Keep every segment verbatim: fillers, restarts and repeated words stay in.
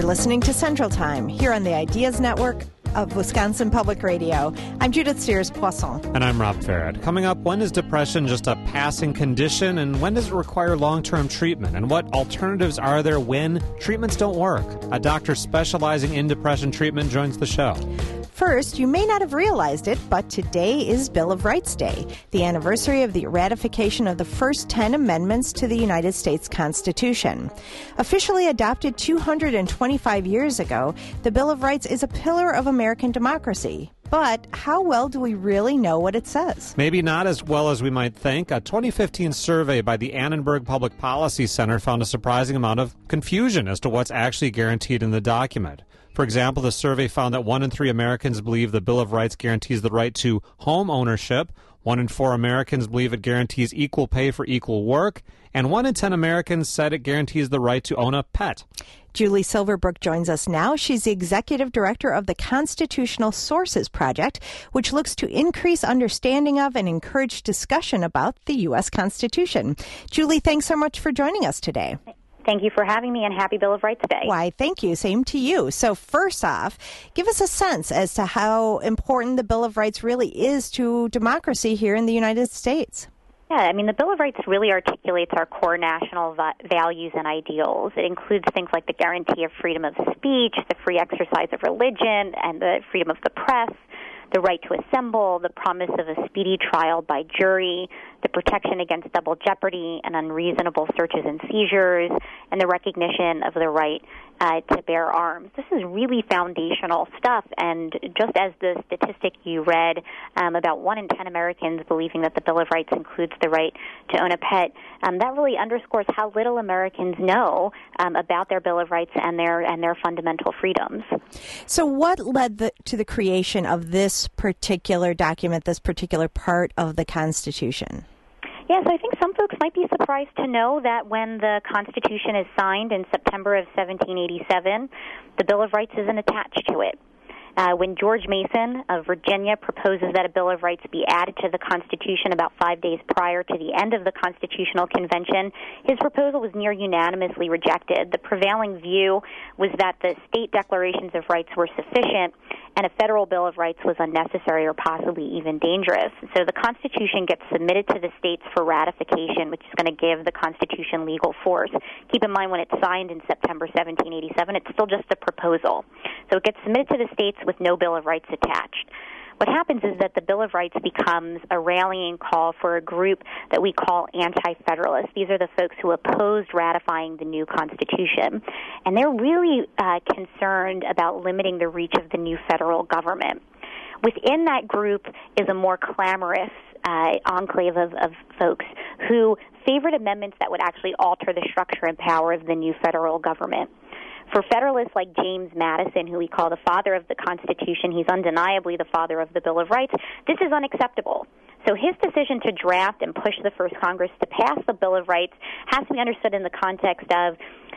listening to Central Time here on the Ideas Network of Wisconsin Public Radio. I'm Judith Sears-Poisson. And I'm Rob Farrett. Coming up, when is depression just a passing condition, and when does it require long-term treatment? And what alternatives are there when treatments don't work? A doctor specializing in depression treatment joins the show. First, you may not have realized it, but today is Bill of Rights Day, the anniversary of the ratification of the first ten amendments to the United States Constitution. Officially adopted two hundred twenty-five years ago, the Bill of Rights is a pillar of American democracy. But how well do we really know what it says? Maybe not as well as we might think. A twenty fifteen survey by the Annenberg Public Policy Center found a surprising amount of confusion as to what's actually guaranteed in the document. For example, the survey found that one in three Americans believe the Bill of Rights guarantees the right to home ownership, one in four Americans believe it guarantees equal pay for equal work, and one in ten Americans said it guarantees the right to own a pet. Julie Silverbrook joins us now. She's the executive director of the Constitutional Sources Project, which looks to increase understanding of and encourage discussion about the U S Constitution. Julie, thanks so much for joining us today. Thank you for having me, and happy Bill of Rights Day. Why, thank you. Same to you. So first off, give us a sense as to how important the Bill of Rights really is to democracy here in the United States. Yeah, I mean, the Bill of Rights really articulates our core national va- values and ideals. It includes things like the guarantee of freedom of speech, the free exercise of religion, and the freedom of the press, the right to assemble, the promise of a speedy trial by jury, the protection against double jeopardy and unreasonable searches and seizures, and the recognition of the right uh, to bear arms. This is really foundational stuff, and just as the statistic you read um, about one in ten Americans believing that the Bill of Rights includes the right to own a pet, um, that really underscores how little Americans know um, about their Bill of Rights and their and their fundamental freedoms. So what led the, to the creation of this particular document, this particular part of the Constitution? Yes, I think some folks might be surprised to know that when the Constitution is signed in September of seventeen eighty-seven, the Bill of Rights isn't attached to it. Uh, when George Mason of Virginia proposes that a Bill of Rights be added to the Constitution about five days prior to the end of the Constitutional Convention, his proposal was near unanimously rejected. The prevailing view was that the state declarations of rights were sufficient and a federal Bill of Rights was unnecessary or possibly even dangerous. So the Constitution gets submitted to the states for ratification, which is going to give the Constitution legal force. Keep in mind, when it's signed in September seventeen eighty-seven, it's still just a proposal. So it gets submitted to the states with no Bill of Rights attached. What happens is that the Bill of Rights becomes a rallying call for a group that we call anti-federalists. These are the folks who opposed ratifying the new Constitution. And they're really uh, concerned about limiting the reach of the new federal government. Within that group is a more clamorous uh, enclave of, of folks who favored amendments that would actually alter the structure and power of the new federal government. For Federalists like James Madison, who we call the father of the Constitution, he's undeniably the father of the Bill of Rights, this is unacceptable. So his decision to draft and push the first Congress to pass the Bill of Rights has to be understood in the context of,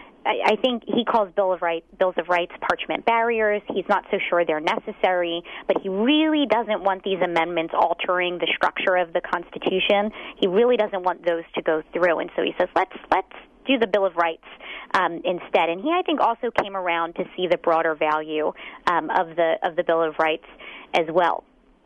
I think he calls Bill of Right, Bills of Rights parchment barriers. He's not so sure they're necessary, but he really doesn't want these amendments altering the structure of the Constitution. He really doesn't want those to go through, and so he says, let's let's do the Bill of Rights um, instead. And he, I think, also came around to see the broader value um, of the of the Bill of Rights as well.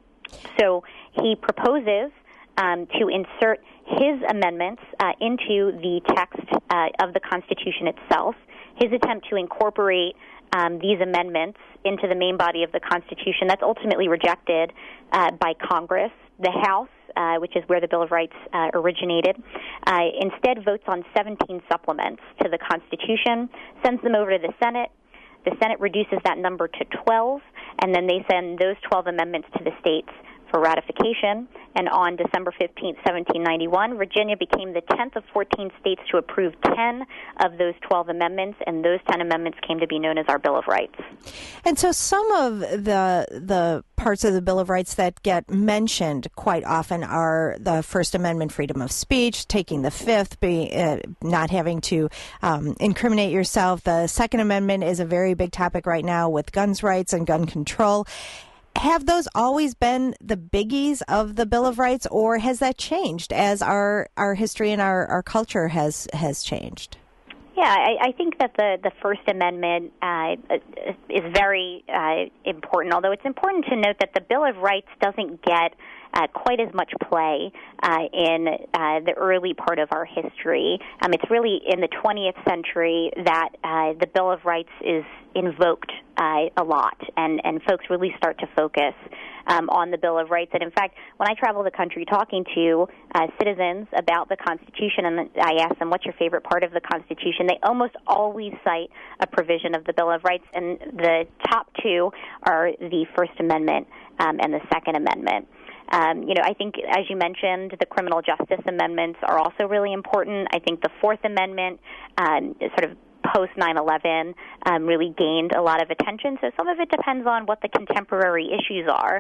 So he proposes um, to insert his amendments uh, into the text uh, of the Constitution itself. His attempt to incorporate um, these amendments into the main body of the Constitution, that's ultimately rejected uh, by Congress. The House, uh, which is where the Bill of Rights uh, originated, uh, instead votes on seventeen supplements to the Constitution, sends them over to the Senate. The Senate reduces that number to twelve, and then they send those twelve amendments to the states for ratification. And on December fifteenth, seventeen ninety-one, Virginia became the tenth of fourteen states to approve ten of those twelve amendments, and those ten amendments came to be known as our Bill of Rights. And so some of the the parts of the Bill of Rights that get mentioned quite often are the First Amendment, freedom of speech, taking the Fifth, be, uh, not having to um, incriminate yourself. The Second Amendment is a very big topic right now with guns rights and gun control. Have those always been the biggies of the Bill of Rights, or has that changed as our, our history and our, our culture has, has changed? Yeah, I, I think that the, the First Amendment uh, is very uh, important, although it's important to note that the Bill of Rights doesn't get uh, quite as much play uh, in uh, the early part of our history. Um, it's really in the twentieth century that uh, the Bill of Rights is invoked uh, a lot, and, and folks really start to focus um, on the Bill of Rights. And in fact, when I travel the country talking to uh, citizens about the Constitution, and I ask them, what's your favorite part of the Constitution, they almost always cite a provision of the Bill of Rights, and the top two are the First Amendment um, and the Second Amendment. Um, you know, I think, as you mentioned, the criminal justice amendments are also really important. I think the Fourth Amendment um, sort of post nine eleven um, really gained a lot of attention. So some of it depends on what the contemporary issues are.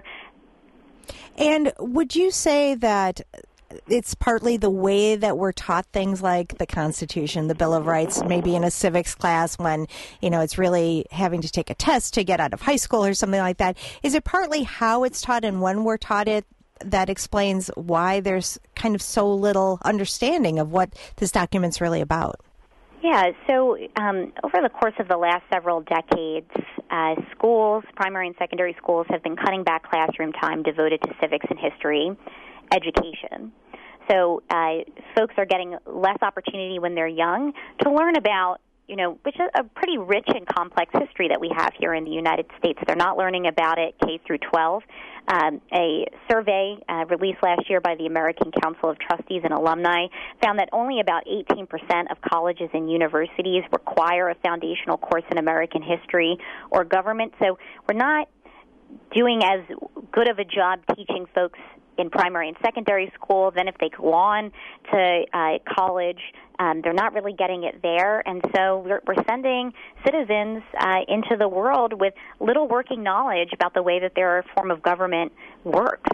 And would you say that it's partly the way that we're taught things like the Constitution, the Bill of Rights, maybe in a civics class when, you know, it's really having to take a test to get out of high school or something like that? Is it partly how it's taught and when we're taught it that explains why there's kind of so little understanding of what this document's really about? Yeah, so um, over the course of the last several decades, uh, schools, primary and secondary schools, have been cutting back classroom time devoted to civics and history education. So uh, folks are getting less opportunity when they're young to learn about, you know, which is a pretty rich and complex history that we have here in the United States. They're not learning about it K through twelve. Um, a survey uh, released last year by the American Council of Trustees and Alumni found that only about eighteen percent of colleges and universities require a foundational course in American history or government. So we're not doing as good of a job teaching folks in primary and secondary school. Then if they go on to uh, college, um, they're not really getting it there. And so we're, we're sending citizens uh, into the world with little working knowledge about the way that their form of government works.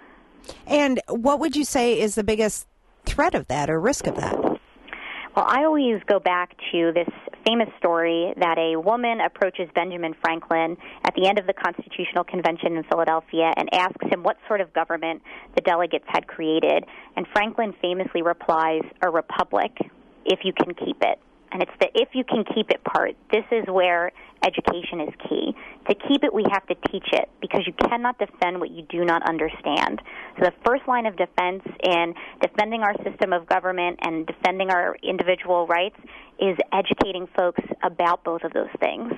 And what would you say is the biggest threat of that or risk of that? Well, I always go back to this famous story that a woman approaches Benjamin Franklin at the end of the Constitutional Convention in Philadelphia and asks him what sort of government the delegates had created. And Franklin famously replies, "A republic, if you can keep it." And it's the if you can keep it part. This is where education is key. To keep it, we have to teach it, because you cannot defend what you do not understand. So the first line of defense in defending our system of government and defending our individual rights is educating folks about both of those things.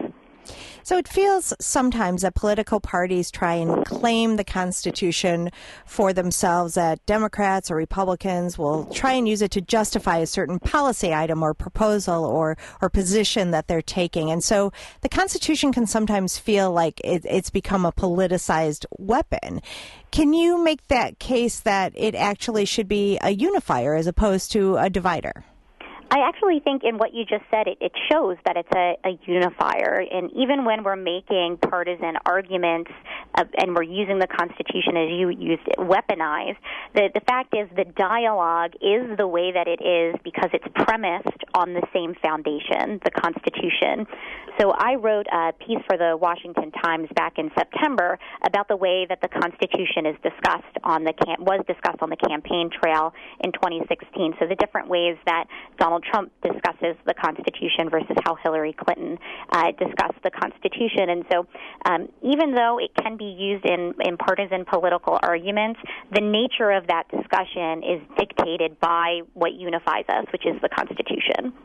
So it feels sometimes that political parties try and claim the Constitution for themselves, that Democrats or Republicans will try and use it to justify a certain policy item or proposal or, or position that they're taking. And so the Constitution can sometimes feel like it, it's become a politicized weapon. Can you make that case that it actually should be a unifier as opposed to a divider? I actually think in what you just said, it, it shows that it's a, a unifier. And even when we're making partisan arguments uh, and we're using the Constitution, as you used it, weaponized, the, the fact is the dialogue is the way that it is because it's premised on the same foundation, the Constitution. So I wrote a piece for the Washington Times back in September about the way that the Constitution is discussed on the cam- was discussed on the campaign trail in twenty sixteen. So the different ways that Donald Trump discusses the Constitution versus how Hillary Clinton uh, discussed the Constitution. And so um, even though it can be used in, in partisan political arguments, the nature of that discussion is dictated by what unifies us, which is the Constitution.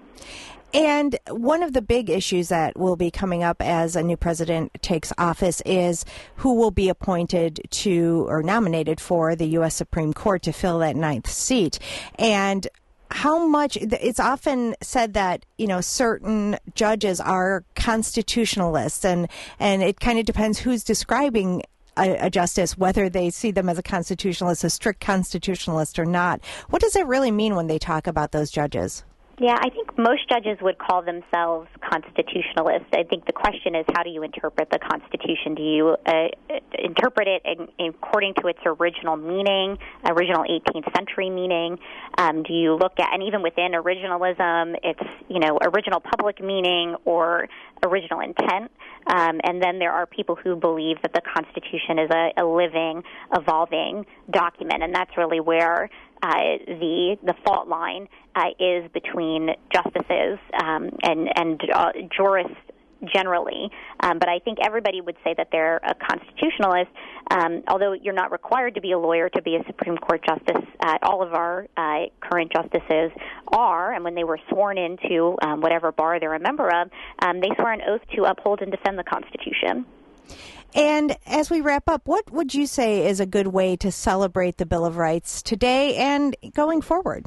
And one of the big issues that will be coming up as a new president takes office is who will be appointed to or nominated for the U S Supreme Court to fill that ninth seat. And how much, it's often said that, you know, certain judges are constitutionalists, and, and it kind of depends who's describing a, a justice, whether they see them as a constitutionalist, a strict constitutionalist or not. What does it really mean when they talk about those judges? Yeah, I think most judges would call themselves constitutionalists. I think the question is, how do you interpret the Constitution? Do you uh, interpret it in, in according to its original meaning, original eighteenth century meaning? Um, do you look at, and even within originalism, it's, you know, original public meaning or original intent? Um, and then there are people who believe that the Constitution is a, a living, evolving document, and that's really where uh, the the fault line uh, is between justices um, and and uh, jurists generally, um, but I think everybody would say that they're a constitutionalist, um, although you're not required to be a lawyer to be a Supreme Court justice. Uh, all of our uh, current justices are, and when they were sworn into um, whatever bar they're a member of, um, they swore an oath to uphold and defend the Constitution. And as we wrap up, what would you say is a good way to celebrate the Bill of Rights today and going forward?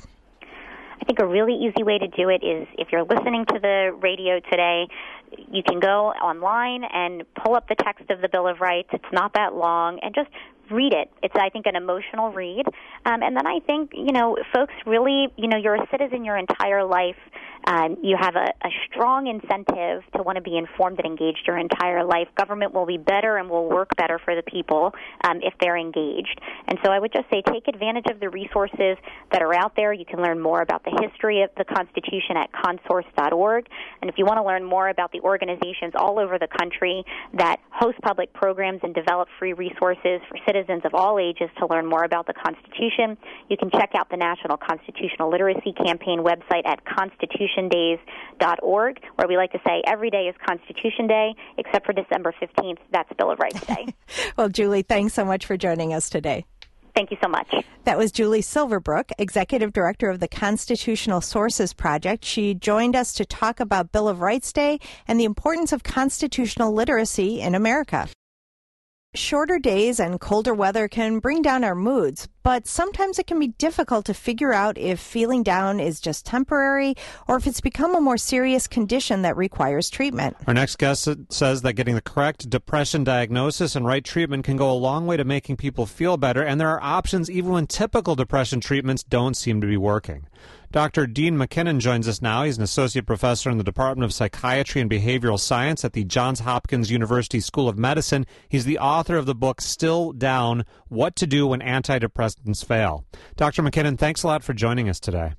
I think a really easy way to do it is if you're listening to the radio today, you can go online and pull up the text of the Bill of Rights. It's not that long, and just read it. It's, I think, an emotional read. Um, and then I think, you know, folks really, you know, you're a citizen your entire life. Um, you have a, a strong incentive to want to be informed and engaged your entire life. Government will be better and will work better for the people um, if they're engaged. And so I would just say take advantage of the resources that are out there. You can learn more about the history of the Constitution at consource dot org. And if you want to learn more about the organizations all over the country that host public programs and develop free resources for citizens of all ages to learn more about the Constitution, you can check out the National Constitutional Literacy Campaign website at constitution days dot org, where we like to say every day is Constitution Day, except for December fifteenth. That's Bill of Rights Day. Well, Julie, thanks so much for joining us today. Thank you so much. That was Julie Silverbrook, Executive Director of the Constitutional Sources Project. She joined us to talk about Bill of Rights Day and the importance of constitutional literacy in America. Shorter days and colder weather can bring down our moods, but sometimes it can be difficult to figure out if feeling down is just temporary or if it's become a more serious condition that requires treatment. Our next guest says that getting the correct depression diagnosis and right treatment can go a long way to making people feel better, and there are options even when typical depression treatments don't seem to be working. Doctor Dean McKinnon joins us now. He's an associate professor in the Department of Psychiatry and Behavioral Science at the Johns Hopkins University School of Medicine. He's the author of the book Still Down: What to Do When Antidepressants Fail. Doctor McKinnon, thanks a lot for joining us today.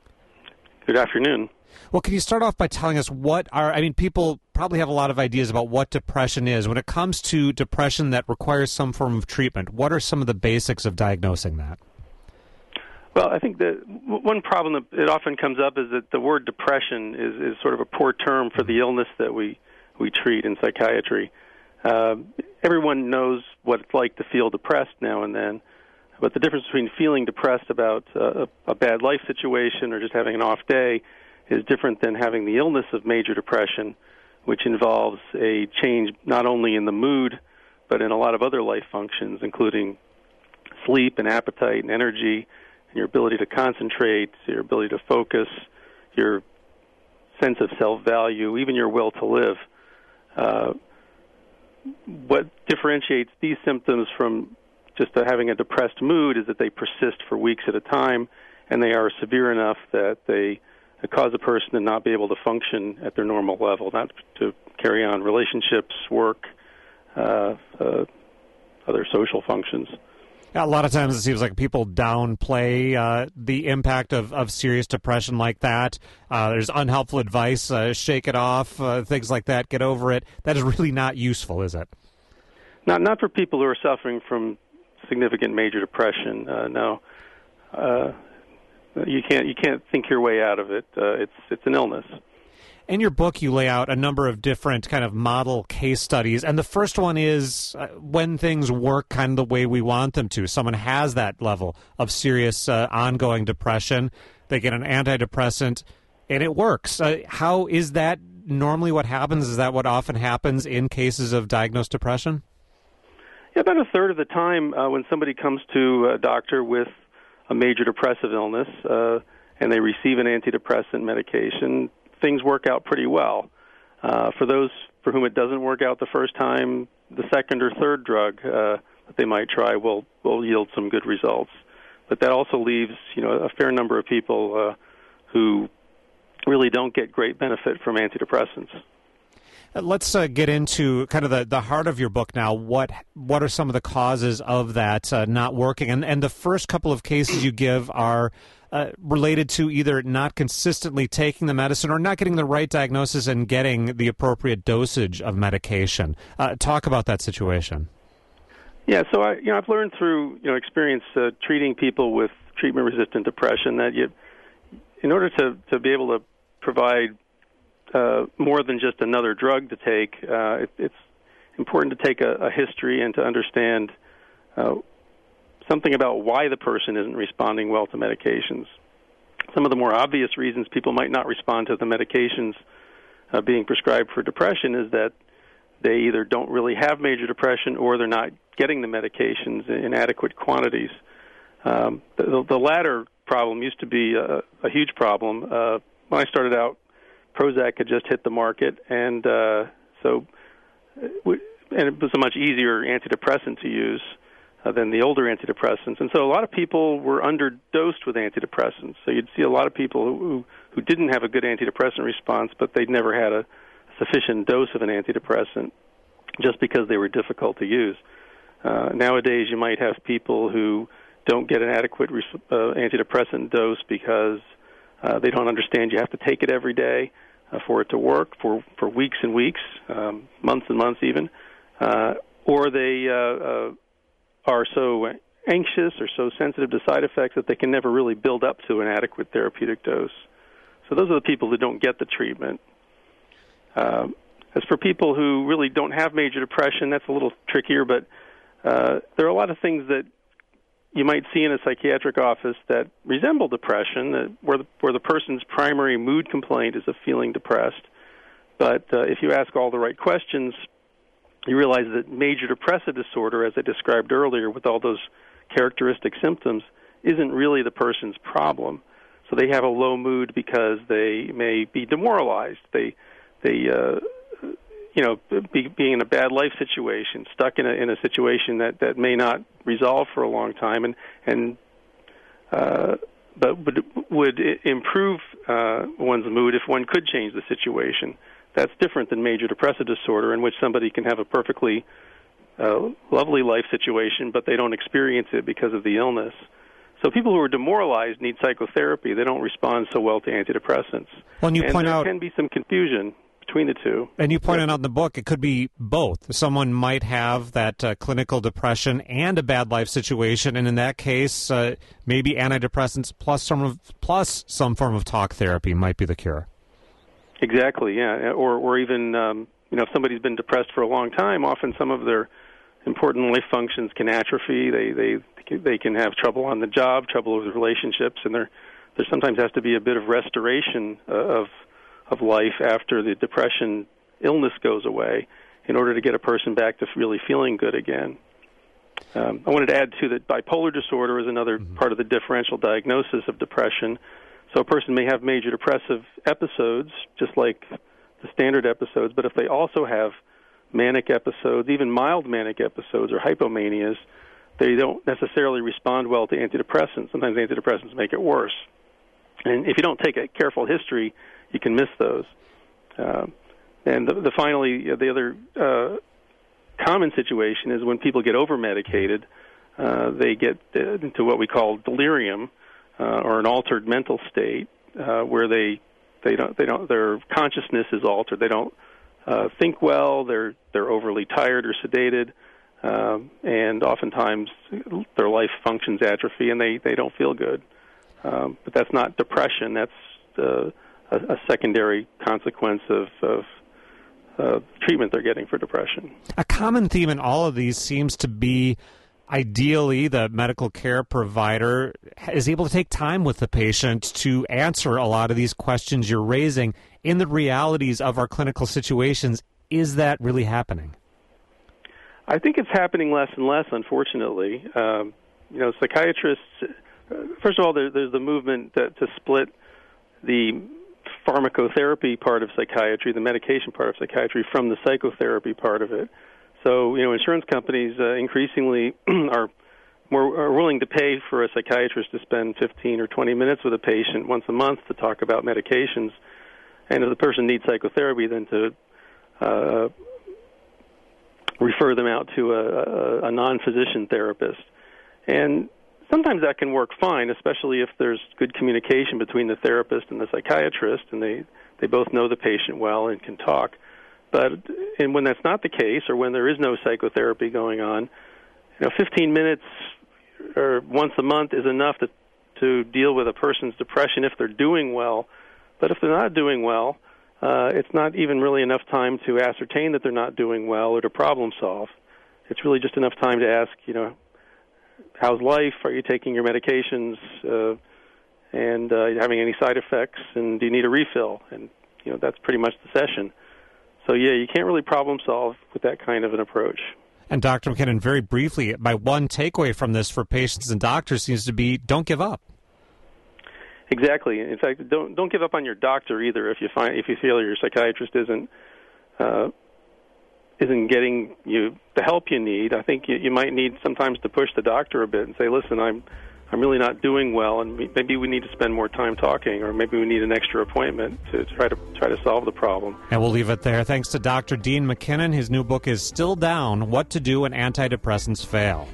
Good afternoon. Well, can you start off by telling us what are, I mean, people probably have a lot of ideas about what depression is. When it comes to depression that requires some form of treatment, what are some of the basics of diagnosing that? Well, I think that one problem that it often comes up is that the word depression is, is sort of a poor term for the illness that we, we treat in psychiatry. Uh, everyone knows what it's like to feel depressed now and then, but the difference between feeling depressed about uh, a bad life situation or just having an off day is different than having the illness of major depression, which involves a change not only in the mood, but in a lot of other life functions, including sleep and appetite and energy, your ability to concentrate, your ability to focus, your sense of self-value, even your will to live. Uh, what differentiates these symptoms from just uh, having a depressed mood is that they persist for weeks at a time, and they are severe enough that they uh, cause a person to not be able to function at their normal level, not to carry on relationships, work, uh, uh, other social functions. A lot of times it seems like people downplay uh, the impact of, of serious depression like that. Uh, there's unhelpful advice, uh, shake it off, uh, things like that, get over it. That is really not useful, is it? Not not for people who are suffering from significant major depression, uh, no. Uh, you can't you can't think your way out of it. Uh, it's it's an illness. In your book, you lay out a number of different kind of model case studies, and the first one is uh, when things work kind of the way we want them to. Someone has that level of serious uh, ongoing depression. They get an antidepressant, and it works. Uh, how is that normally what happens? Is that what often happens in cases of diagnosed depression? Yeah, about a third of the time uh, when somebody comes to a doctor with a major depressive illness uh, and they receive an antidepressant medication, things work out pretty well. Uh, for those for whom it doesn't work out the first time, the second or third drug uh, that they might try will, will yield some good results. But that also leaves, you know, a fair number of people uh, who really don't get great benefit from antidepressants. Let's uh, get into kind of the, the heart of your book now. What what are some of the causes of that uh, not working? And and the first couple of cases you give are uh, related to either not consistently taking the medicine or not getting the right diagnosis and getting the appropriate dosage of medication. Uh, talk about that situation. Yeah, so I you know I've learned through you know experience uh, treating people with treatment-resistant depression, that you, in order to, to be able to provide uh, more than just another drug to take, uh, it, it's important to take a, a history and to understand uh, something about why the person isn't responding well to medications. Some of the more obvious reasons people might not respond to the medications uh, being prescribed for depression is that they either don't really have major depression or they're not getting the medications in adequate quantities. Um, the, the latter problem used to be a, a huge problem. Uh, when I started out, Prozac had just hit the market, and uh, so and it was a much easier antidepressant to use uh, than the older antidepressants. And so a lot of people were underdosed with antidepressants. So you'd see a lot of people who, who didn't have a good antidepressant response, but they'd never had a sufficient dose of an antidepressant just because they were difficult to use. Uh, nowadays, you might have people who don't get an adequate res- uh, antidepressant dose because uh, they don't understand you have to take it every day uh, for it to work for, for weeks and weeks, um, months and months even, uh, or they uh, uh, are so anxious or so sensitive to side effects that they can never really build up to an adequate therapeutic dose. So those are the people who don't get the treatment. Uh, as for people who really don't have major depression, that's a little trickier, but uh, there are a lot of things that you might see in a psychiatric office that resemble depression, that where the, where the person's primary mood complaint is of feeling depressed. But uh, if you ask all the right questions, you realize that major depressive disorder, as I described earlier, with all those characteristic symptoms, isn't really the person's problem. So they have a low mood because they may be demoralized. They, they, uh, you know, be, being in a bad life situation, stuck in a in a situation that, that may not resolve for a long time, and and uh, but would would improve uh, one's mood if one could change the situation. That's different than major depressive disorder, in which somebody can have a perfectly uh, lovely life situation, but they don't experience it because of the illness. So people who are demoralized need psychotherapy. They don't respond so well to antidepressants. Well, and you and point there out, can be some confusion between the two. And you pointed out in the book it could be both. Someone might have that uh, clinical depression and a bad life situation, and in that case, uh, maybe antidepressants plus some of, plus some form of talk therapy might be the cure. Exactly, yeah. Or or even, um, you know, if somebody's been depressed for a long time, often some of their important life functions can atrophy. They they they can have trouble on the job, trouble with relationships, and there there sometimes has to be a bit of restoration uh, of of life after the depression illness goes away in order to get a person back to really feeling good again. Um, I wanted to add, too, that bipolar disorder is another mm-hmm. part of the differential diagnosis of depression. So a person may have major depressive episodes, just like the standard episodes, but if they also have manic episodes, even mild manic episodes or hypomanias, they don't necessarily respond well to antidepressants. Sometimes antidepressants make it worse. And if you don't take a careful history, you can miss those. Uh, and the, the finally, the other uh, common situation is when people get over-medicated, uh, they get into what we call delirium, uh, or an altered mental state, uh, where they they don't they don't their consciousness is altered. They don't uh, think well. They're they're overly tired or sedated, um, and oftentimes their life functions atrophy, and they, they don't feel good. Um, but that's not depression. That's uh, a, a secondary consequence of, of uh, treatment they're getting for depression. A common theme in all of these seems to be, ideally, the medical care provider is able to take time with the patient to answer a lot of these questions you're raising. In the realities of our clinical situations, is that really happening? I think it's happening less and less, unfortunately. Um, you know, psychiatrists, first of all, there, there's the movement that, to split the pharmacotherapy part of psychiatry, the medication part of psychiatry, from the psychotherapy part of it. So, you know, insurance companies uh, increasingly are more are willing to pay for a psychiatrist to spend fifteen or twenty minutes with a patient once a month to talk about medications. And if the person needs psychotherapy, then to uh, refer them out to a, a, a non-physician therapist. And sometimes that can work fine, especially if there's good communication between the therapist and the psychiatrist, and they, they both know the patient well and can talk. But and when that's not the case, or when there is no psychotherapy going on, you know, fifteen minutes or once a month is enough to to deal with a person's depression if they're doing well. But if they're not doing well, uh, it's not even really enough time to ascertain that they're not doing well or to problem solve. It's really just enough time to ask, you know, how's life? Are you taking your medications? Uh, and uh, having any side effects? And do you need a refill? And, you know, that's pretty much the session. So, yeah, you can't really problem solve with that kind of an approach. And Doctor McKinnon, very briefly, my one takeaway from this for patients and doctors seems to be don't give up. Exactly. In fact, don't don't give up on your doctor either. If you find if you feel your psychiatrist isn't uh, isn't getting you the help you need, I think you, you might need sometimes to push the doctor a bit and say, "Listen, I'm I'm really not doing well, and maybe we need to spend more time talking, or maybe we need an extra appointment to try to try to solve the problem." And we'll leave it there. Thanks to Doctor Dean McKinnon. His new book is Still Down: What to Do When Antidepressants Fail.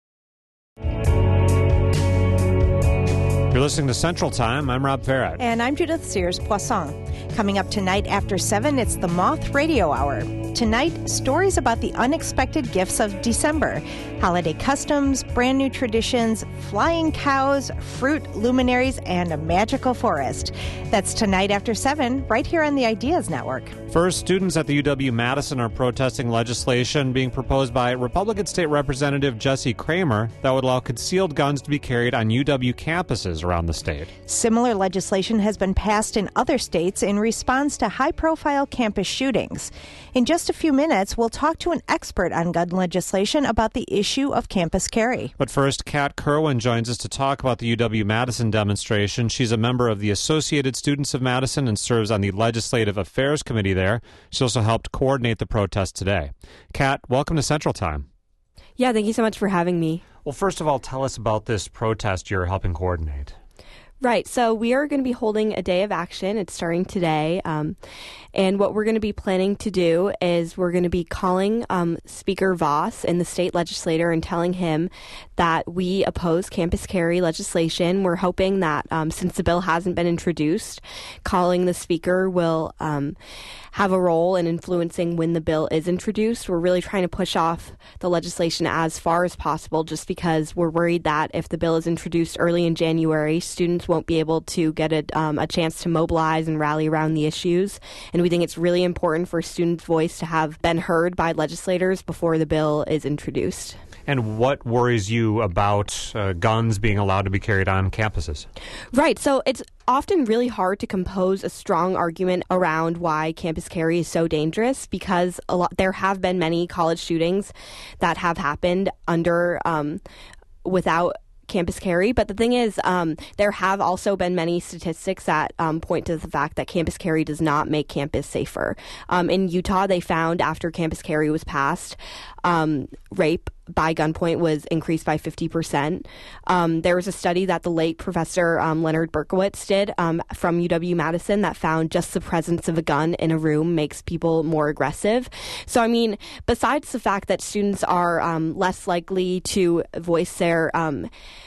You're listening to Central Time. I'm Rob Farrett. And I'm Judith Sears-Poisson. Coming up tonight after seven, it's the Moth Radio Hour. Tonight, stories about the unexpected gifts of December. Holiday customs, brand new traditions, flying cows, fruit luminaries, and a magical forest. That's tonight after seven, right here on the Ideas Network. First, students at the U W-Madison are protesting legislation being proposed by Republican State Representative Jesse Kramer that would allow concealed guns to be carried on U W campuses around the state. Similar legislation has been passed in other states in response to high-profile campus shootings. In just a few minutes, we'll talk to an expert on gun legislation about the issue of campus carry. But first, Kat Kerwin joins us to talk about the U W-Madison demonstration. She's a member of the Associated Students of Madison and serves on the Legislative Affairs Committee there. She also helped coordinate the protest today. Kat, welcome to Central Time. Yeah, thank you so much for having me. Well, first of all, tell us about this protest you're helping coordinate. Right. So we are going to be holding a day of action. It's starting today. Um, and what we're going to be planning to do is we're going to be calling um, Speaker Voss in the state legislature and telling him that we oppose campus carry legislation. We're hoping that um, since the bill hasn't been introduced, calling the speaker will um, have a role in influencing when the bill is introduced. We're really trying to push off the legislation as far as possible just because we're worried that if the bill is introduced early in January, students won't be able to get a, um, a chance to mobilize and rally around the issues. And we think it's really important for students' voice to have been heard by legislators before the bill is introduced. And what worries you about uh, guns being allowed to be carried on campuses? Right. So it's often really hard to compose a strong argument around why campus carry is so dangerous because a lot, there have been many college shootings that have happened under um, without campus carry. But the thing is, um, there have also been many statistics that um, point to the fact that campus carry does not make campus safer. Um, in Utah, they found after campus carry was passed, um, rape by gunpoint was increased by fifty percent. Um, there was a study that the late Professor um, Leonard Berkowitz did um, from U W-Madison that found just the presence of a gun in a room makes people more aggressive. So, I mean, besides the fact that students are um, less likely to voice their um,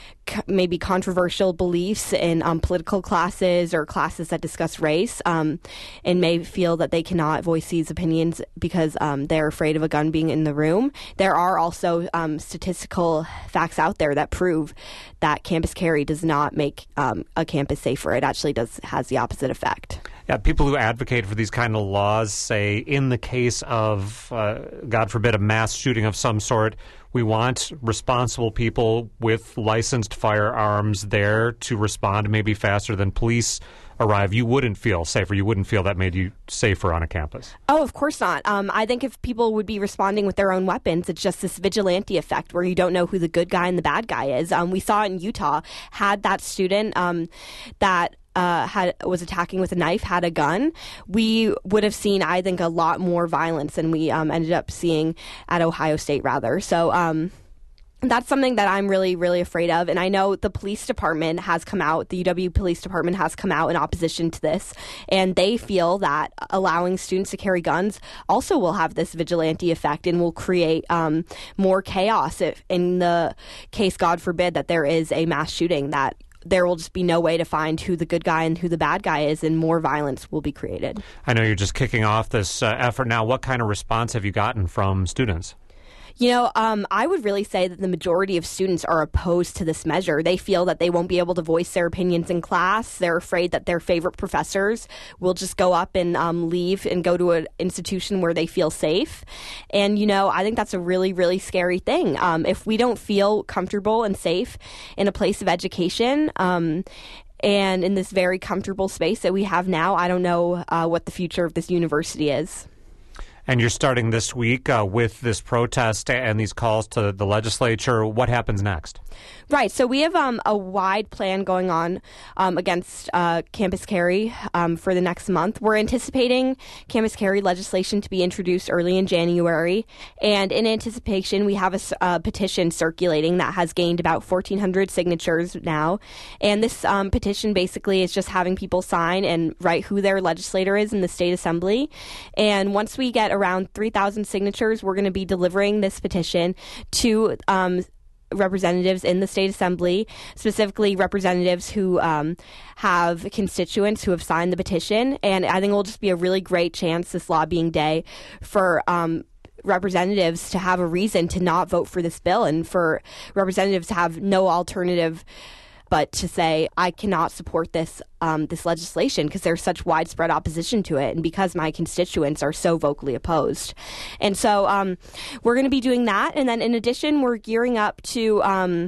maybe controversial beliefs in um, political classes or classes that discuss race um, and may feel that they cannot voice these opinions because um, they're afraid of a gun being in the room. There are also um, statistical facts out there that prove that campus carry does not make um, a campus safer. It actually does has the opposite effect. Yeah, people who advocate for these kind of laws say in the case of, uh, God forbid, a mass shooting of some sort, we want responsible people with licensed firearms there to respond maybe faster than police arrive. You wouldn't feel safer. You wouldn't feel that made you safer on a campus. Oh, of course not. Um, I think if people would be responding with their own weapons, it's just this vigilante effect where you don't know who the good guy and the bad guy is. Um, we saw it in Utah. Had that student um, that Uh, had was attacking with a knife, had a gun, we would have seen, I think, a lot more violence than we um, ended up seeing at Ohio State, rather. So um, that's something that I'm really, really afraid of. And I know the police department has come out, the U W Police Department has come out in opposition to this. And they feel that allowing students to carry guns also will have this vigilante effect and will create um, more chaos if, in the case, God forbid, that there is a mass shooting, that there will just be no way to find who the good guy and who the bad guy is, and more violence will be created. I know you're just kicking off this uh, effort now. What kind of response have you gotten from students? You know, um, I would really say that the majority of students are opposed to this measure. They feel that they won't be able to voice their opinions in class. They're afraid that their favorite professors will just go up and um, leave and go to an institution where they feel safe. And, you know, I think that's a really, really scary thing. Um, if we don't feel comfortable and safe in a place of education, um, and in this very comfortable space that we have now, I don't know uh, what the future of this university is. And you're starting this week uh, with this protest and these calls to the legislature. What happens next? Right. So we have um, a wide plan going on um, against uh, campus carry um, for the next month. We're anticipating campus carry legislation to be introduced early in January. And in anticipation, we have a, a petition circulating that has gained about fourteen hundred signatures now. And this um, petition basically is just having people sign and write who their legislator is in the state assembly. And once we get around three thousand signatures, we're going to be delivering this petition to um, representatives in the state assembly, specifically representatives who um, have constituents who have signed the petition. And I think it will just be a really great chance this lobbying day for um, representatives to have a reason to not vote for this bill, and for representatives to have no alternative but to say, I cannot support this um, this legislation because there's such widespread opposition to it, and because my constituents are so vocally opposed. And so um, we're going to be doing that. And then in addition, we're gearing up to um,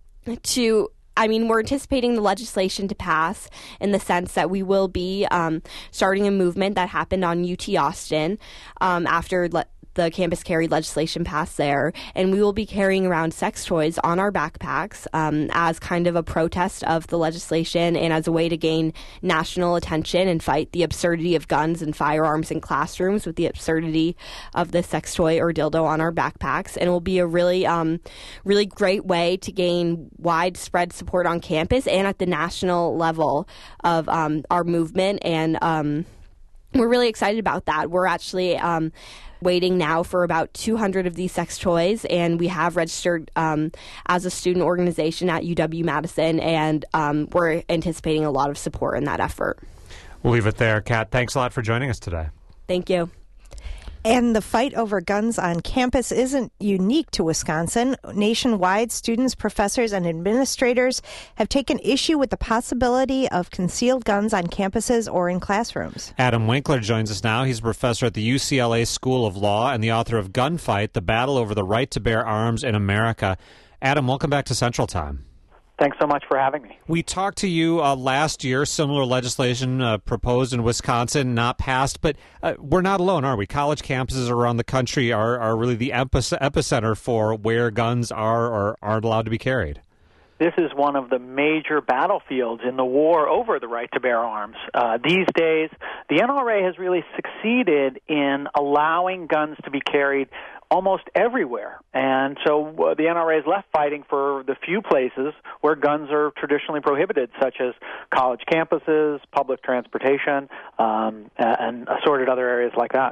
to I mean, we're anticipating the legislation to pass in the sense that we will be um, starting a movement that happened on U T Austin um, after le- the campus carry legislation passed there, and we will be carrying around sex toys on our backpacks um, as kind of a protest of the legislation and as a way to gain national attention and fight the absurdity of guns and firearms in classrooms with the absurdity of the sex toy or dildo on our backpacks. And it will be a really, um, really great way to gain widespread support on campus and at the national level of um, our movement. And um, we're really excited about that. We're actually um, waiting now for about two hundred of these sex toys, and we have registered um, as a student organization at U W-Madison, and um, we're anticipating a lot of support in that effort. We'll leave it there. Kat, thanks a lot for joining us today. Thank you. And the fight over guns on campus isn't unique to Wisconsin. Nationwide, students, professors, and administrators have taken issue with the possibility of concealed guns on campuses or in classrooms. Adam Winkler joins us now. He's a professor at the U C L A School of Law and the author of Gunfight, The Battle Over the Right to Bear Arms in America. Adam, welcome back to Central Time. Thanks so much for having me. We talked to you uh, last year, similar legislation uh, proposed in Wisconsin, not passed, but uh, we're not alone, are we? College campuses around the country are, are really the epicenter for where guns are or aren't allowed to be carried. This is one of the major battlefields in the war over the right to bear arms. Uh, these days, the N R A has really succeeded in allowing guns to be carried almost everywhere. And so uh, the N R A is left fighting for the few places where guns are traditionally prohibited, such as college campuses, public transportation, um, and assorted other areas like that.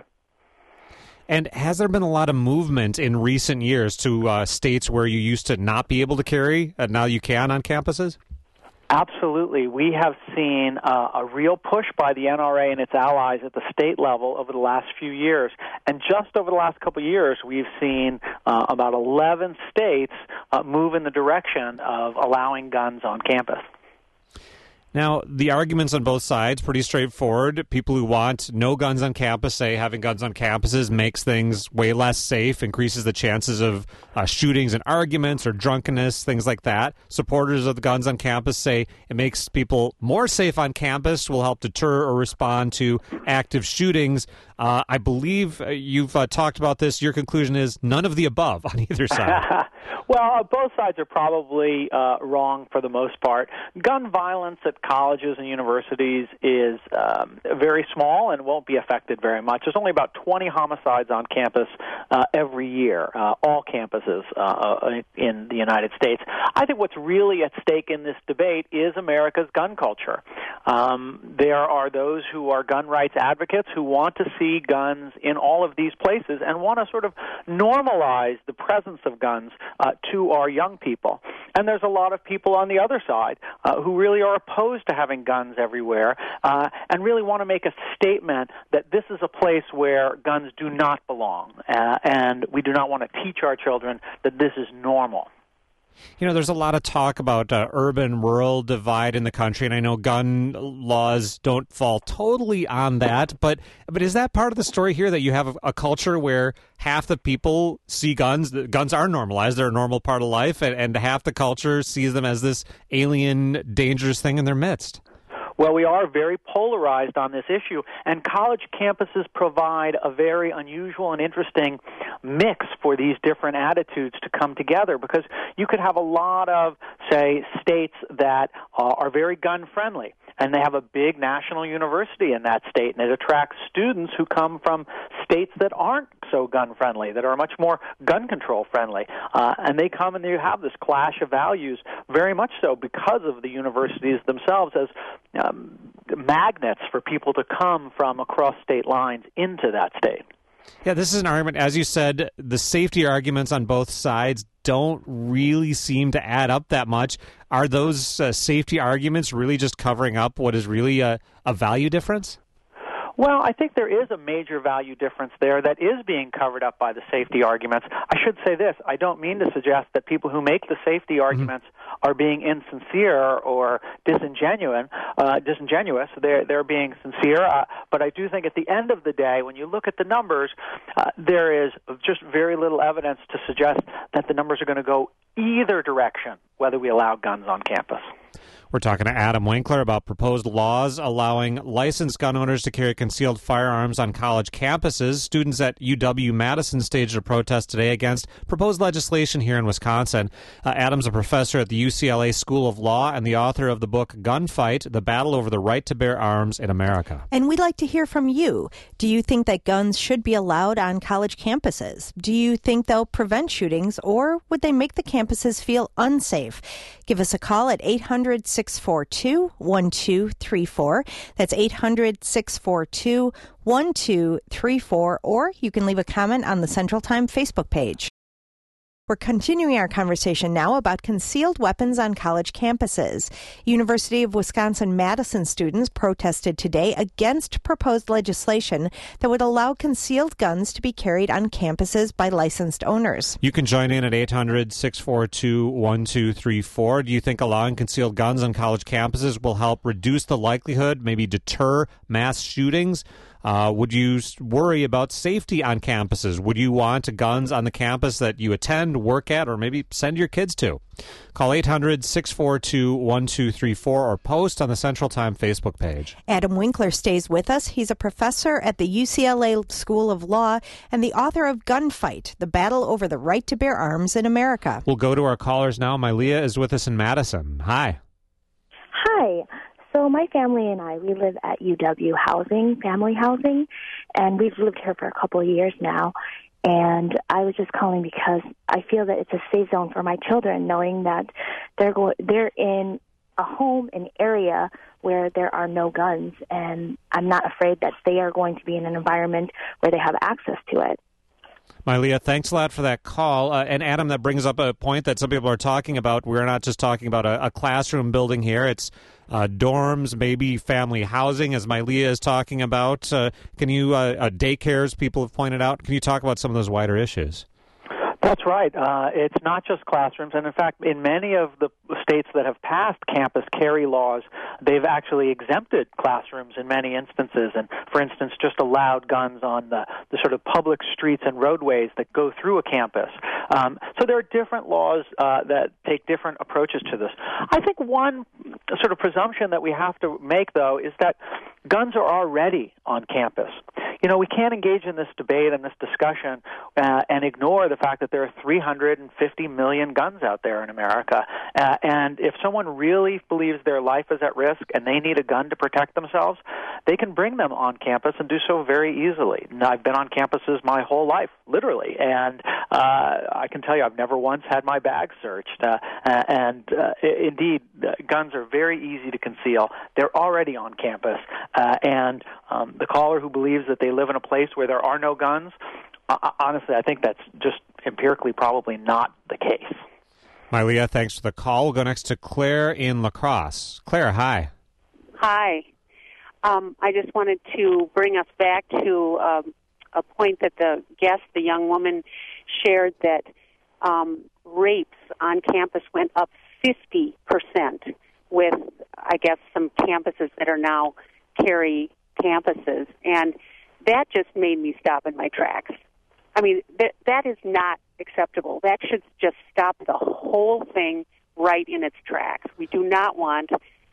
And has there been a lot of movement in recent years to uh, states where you used to not be able to carry, and now you can on campuses? Absolutely. We have seen uh, a real push by the N R A and its allies at the state level over the last few years. And just over the last couple of years, we've seen uh, about eleven states uh, move in the direction of allowing guns on campus. Now, the arguments on both sides, pretty straightforward. People who want no guns on campus say having guns on campuses makes things way less safe, increases the chances of uh, shootings and arguments or drunkenness, things like that. Supporters of the guns on campus say it makes people more safe on campus, will help deter or respond to active shootings. Uh, I believe uh, you've uh, talked about this. Your conclusion is none of the above on either side. Well, uh, both sides are probably uh, wrong for the most part. Gun violence at colleges and universities is um, very small and won't be affected very much. There's only about twenty homicides on campus uh, every year, uh, all campuses uh, in the United States. I think what's really at stake in this debate is America's gun culture. Um, there are those who are gun rights advocates who want to see see guns in all of these places and want to sort of normalize the presence of guns uh, to our young people. And there's a lot of people on the other side uh, who really are opposed to having guns everywhere uh, and really want to make a statement that this is a place where guns do not belong, uh, and we do not want to teach our children that this is normal. You know, there's a lot of talk about uh, urban-rural divide in the country, and I know gun laws don't fall totally on that, but but is that part of the story here, that you have a, a culture where half the people see guns, guns are normalized, they're a normal part of life, and, and half the culture sees them as this alien, dangerous thing in their midst? Well, we are very polarized on this issue, and college campuses provide a very unusual and interesting mix for these different attitudes to come together, because you could have a lot of, say, states that uh, are very gun-friendly, and they have a big national university in that state, and it attracts students who come from states that aren't so gun-friendly, that are much more gun control-friendly, uh, and they come and you have this clash of values, very much so because of the universities themselves as um, magnets for people to come from across state lines into that state. Yeah, this is an argument. As you said, the safety arguments on both sides don't really seem to add up that much. Are those uh, safety arguments really just covering up what is really a, a value difference? Well, I think there is a major value difference there that is being covered up by the safety arguments. I should say this. I don't mean to suggest that people who make the safety arguments mm-hmm. are being insincere or disingenuous. Uh, disingenuous. They're, they're being sincere. Uh, but I do think at the end of the day, when you look at the numbers, uh, there is just very little evidence to suggest that the numbers are going to go either direction, whether we allow guns on campus. We're talking to Adam Winkler about proposed laws allowing licensed gun owners to carry concealed firearms on college campuses. Students at U W-Madison staged a protest today against proposed legislation here in Wisconsin. Uh, Adam's a professor at the U C L A School of Law and the author of the book Gunfight, The Battle Over the Right to Bear Arms in America. And we'd like to hear from you. Do you think that guns should be allowed on college campuses? Do you think they'll prevent shootings, or would they make the campuses feel unsafe? Give us a call at eight hundred, six four two, one two three four. That's eight hundred, six four two, one two three four. Or you can leave a comment on the Central Time Facebook page. We're continuing our conversation now about concealed weapons on college campuses. University of Wisconsin-Madison students protested today against proposed legislation that would allow concealed guns to be carried on campuses by licensed owners. You can join in at eight hundred, six four two, one two three four. Do you think allowing concealed guns on college campuses will help reduce the likelihood, maybe deter mass shootings? Uh, would you worry about safety on campuses? Would you want guns on the campus that you attend, work at, or maybe send your kids to? Call eight hundred, six four two, one two three four or post on the Central Time Facebook page. Adam Winkler stays with us. He's a professor at the U C L A School of Law and the author of Gunfight, The Battle Over the Right to Bear Arms in America. We'll go to our callers now. Mylea is with us in Madison. Hi. Hi. So my family and I, we live at U W Housing, family housing, and we've lived here for a couple of years now. And I was just calling because I feel that it's a safe zone for my children, knowing that they're go- they're in a home, an area where there are no guns, and I'm not afraid that they are going to be in an environment where they have access to it. Mylea, thanks a lot for that call. Uh, and Adam, that brings up a point that some people are talking about. We're not just talking about a, a classroom building here. It's uh, dorms, maybe family housing, as Mylea is talking about. Uh, can you, uh, uh, daycares, people have pointed out. Can you talk about some of those wider issues? That's right. Uh, it's not just classrooms. And, in fact, in many of the states that have passed campus carry laws, they've actually exempted classrooms in many instances and, for instance, just allowed guns on the, the sort of public streets and roadways that go through a campus. Um, so there are different laws uh, that take different approaches to this. I think one sort of presumption that we have to make, though, is that guns are already on campus. You know, we can't engage in this debate and this discussion uh, and ignore the fact that there are three hundred fifty million guns out there in America. Uh, and if someone really believes their life is at risk and they need a gun to protect themselves, they can bring them on campus and do so very easily. Now, I've been on campuses my whole life, literally, and uh, I can tell you I've never once had my bag searched. Uh, and uh, indeed, guns are very easy to conceal. They're already on campus. Uh, and um, the caller who believes that they live in a place where there are no guns, uh, honestly, I think that's just empirically probably not the case. Mylea, thanks for the call. We'll go next to Claire in La Crosse. Claire, hi. Hi. Um, I just wanted to bring us back to um, a point that the guest, the young woman, shared that um, rapes on campus went up fifty percent with, I guess, some campuses that are now Carey campuses. And that just made me stop in my tracks. I mean, that that is not acceptable. That should just stop the whole thing right in its tracks. We do not want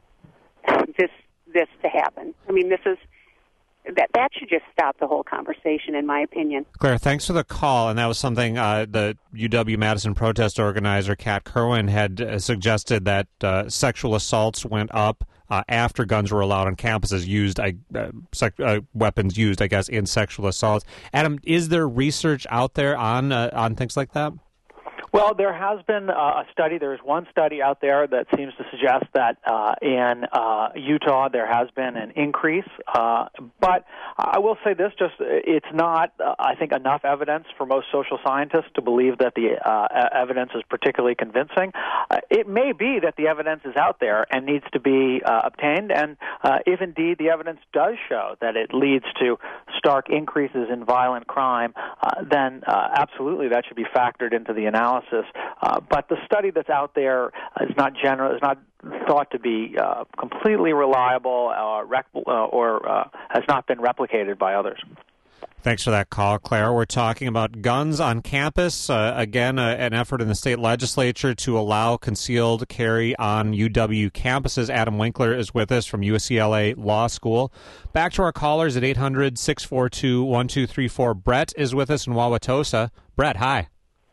this this to happen. I mean, this is that that should just stop the whole conversation, in my opinion. Claire, thanks for the call. And that was something uh, the U W-Madison protest organizer, Kat Kerwin, had uh, suggested that uh, sexual assaults went up uh, after guns were allowed on campuses, used uh, sec- uh, weapons used, I guess, in sexual assaults. Adam, is there research out there on uh, on things like that? Well, there has been uh, a study. There's one study out there that seems to suggest that uh, in uh, Utah there has been an increase. Uh, but I will say this, just it's not, uh, I think, enough evidence for most social scientists to believe that the uh, evidence is particularly convincing. Uh, it may be that the evidence is out there and needs to be uh, obtained, and uh, if indeed the evidence does show that it leads to stark increases in violent crime, uh, then uh, absolutely that should be factored into the analysis. Uh, but the study that's out there is not general, is not thought to be uh, completely reliable uh, rec- uh, or uh, has not been replicated by others. Thanks for that call, Claire. We're talking about guns on campus. Uh, again, uh, an effort in the state legislature to allow concealed carry on U W campuses. Adam Winkler is with us from U C L A Law School. Back to our callers at eight hundred, six four two, one two three four. Brett is with us in Wauwatosa. Brett, hi.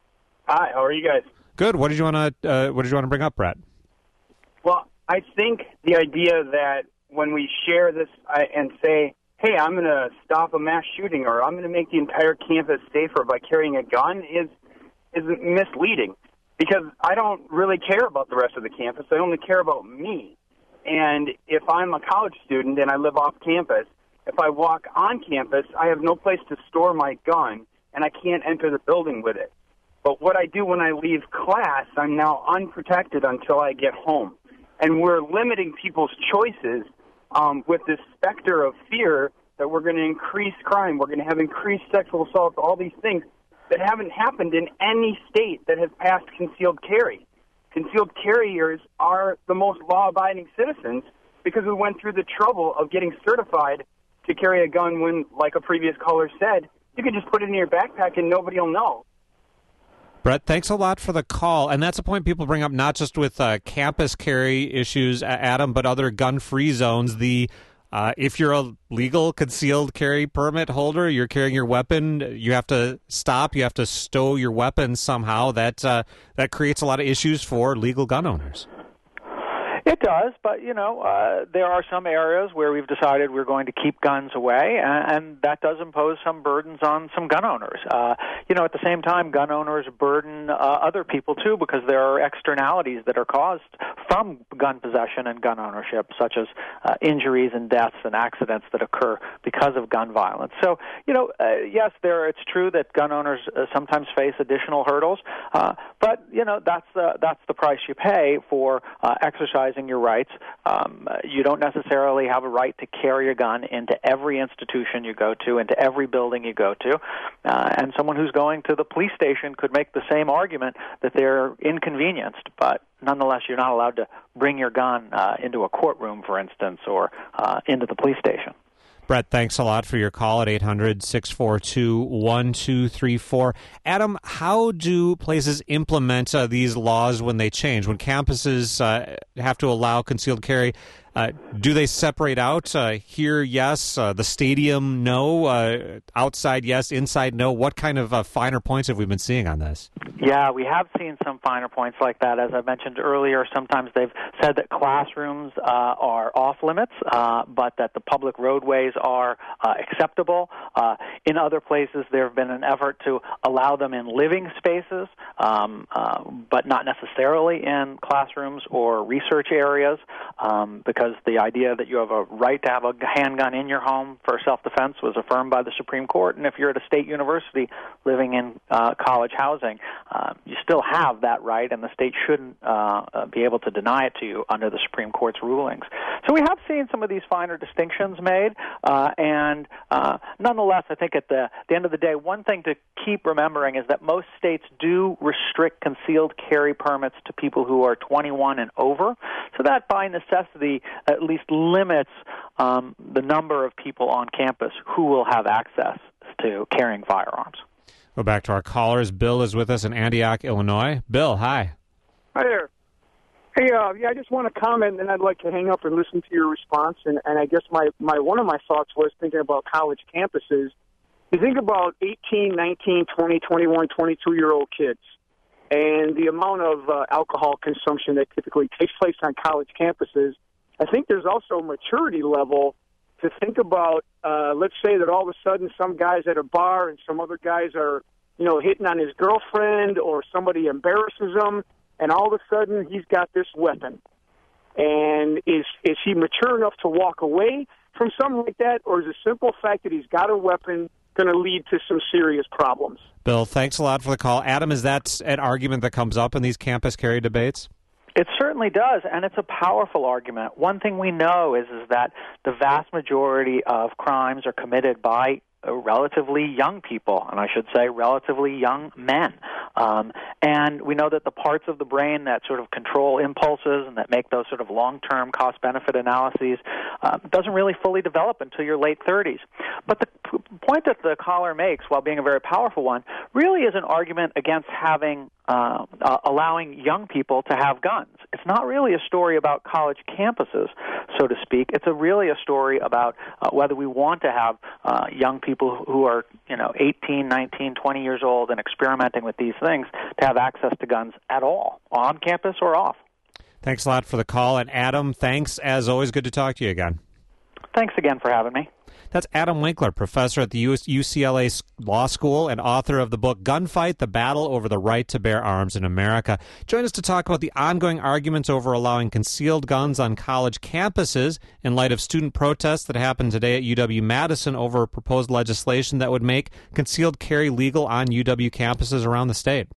Hi, how are you guys? Good. What did you want to uh, What did you want to bring up, Brett? Well, I think the idea that when we share this I, and say, "Hey, I'm going to stop a mass shooting," or "I'm going to make the entire campus safer by carrying a gun," is is misleading. Because I don't really care about the rest of the campus. I only care about me. And if I'm a college student and I live off campus, if I walk on campus, I have no place to store my gun, and I can't enter the building with it. But what I do when I leave class, I'm now unprotected until I get home. And we're limiting people's choices um, with this specter of fear that we're going to increase crime, we're going to have increased sexual assaults, all these things that haven't happened in any state that has passed concealed carry. Concealed carriers are the most law-abiding citizens because we went through the trouble of getting certified to carry a gun when, like a previous caller said, you can just put it in your backpack and nobody will know. Brett, thanks a lot for the call. And that's a point people bring up not just with uh, campus carry issues, Adam, but other gun-free zones. The uh, if you're a legal concealed carry permit holder, you're carrying your weapon, you have to stop, you have to stow your weapon somehow. That, uh, that creates a lot of issues for legal gun owners. It does, but, you know, uh, there are some areas where we've decided we're going to keep guns away, and, and that does impose some burdens on some gun owners. Uh, you know, at the same time, gun owners burden uh, other people, too, because there are externalities that are caused from gun possession and gun ownership, such as uh, injuries and deaths and accidents that occur because of gun violence. So, you know, uh, yes, there it's true that gun owners uh, sometimes face additional hurdles, uh, but, you know, that's the, that's the price you pay for uh, exercising your rights. Um, you don't necessarily have a right to carry a gun into every institution you go to, into every building you go to. Uh, and someone who's going to the police station could make the same argument that they're inconvenienced, but nonetheless, you're not allowed to bring your gun uh, into a courtroom, for instance, or uh, into the police station. Brett, thanks a lot for your call at eight hundred, six four two, one two three four. Adam, how do places implement uh, these laws when they change? When campuses uh, have to allow concealed carry, Uh, do they separate out? Uh, here, yes. Uh, the stadium, no. Uh, outside, yes. Inside, no. What kind of uh, finer points have we been seeing on this? Yeah, we have seen some finer points like that. As I mentioned earlier, sometimes they've said that classrooms uh, are off limits, uh, but that the public roadways are uh, acceptable. Uh, in other places, there have been an effort to allow them in living spaces, um, uh, but not necessarily in classrooms or research areas, um, because because the idea that you have a right to have a handgun in your home for self-defense was affirmed by the Supreme Court. And if you're at a state university living in uh, college housing, uh, you still have that right, and the state shouldn't uh, be able to deny it to you under the Supreme Court's rulings. So we have seen some of these finer distinctions made, uh, and uh, nonetheless, I think at the, the end of the day, one thing to keep remembering is that most states do restrict concealed carry permits to people who are twenty-one and over. So that, by necessity, at least limits um, the number of people on campus who will have access to carrying firearms. Go back to our callers. Bill is with us in Antioch, Illinois. Bill, hi. Hi there. Hey, uh, yeah, I just want to comment, and I'd like to hang up and listen to your response. And, and I guess my, my one of my thoughts was thinking about college campuses. You think about eighteen, nineteen, twenty, twenty-one, twenty-two-year-old kids and the amount of uh, alcohol consumption that typically takes place on college campuses. I think there's also a maturity level to think about, uh, let's say that all of a sudden some guy's at a bar and some other guys are, you know, hitting on his girlfriend, or somebody embarrasses him, and all of a sudden he's got this weapon. And is is he mature enough to walk away from something like that, or is the simple fact that he's got a weapon going to lead to some serious problems? Bill, thanks a lot for the call. Adam, is that an argument that comes up in these campus carry debates? It certainly does, and it's a powerful argument. One thing we know is, is that the vast majority of crimes are committed by uh, relatively young people, and I should say relatively young men. Um, and we know that the parts of the brain that sort of control impulses and that make those sort of long-term cost-benefit analyses uh, doesn't really fully develop until your late thirties. But the p- point that the caller makes, while being a very powerful one, really is an argument against having Uh, uh, allowing young people to have guns. It's not really a story about college campuses, so to speak. It's a really a story about uh, whether we want to have uh, young people who are, you know, eighteen, nineteen, twenty years old and experimenting with these things to have access to guns at all, on campus or off. Thanks a lot for the call. And Adam, thanks. As always, good to talk to you again. Thanks again for having me. That's Adam Winkler, professor at the U C L A Law School and author of the book Gunfight, The Battle Over the Right to Bear Arms in America. Join us to talk about the ongoing arguments over allowing concealed guns on college campuses in light of student protests that happened today at U W-Madison over proposed legislation that would make concealed carry legal on U W campuses around the state.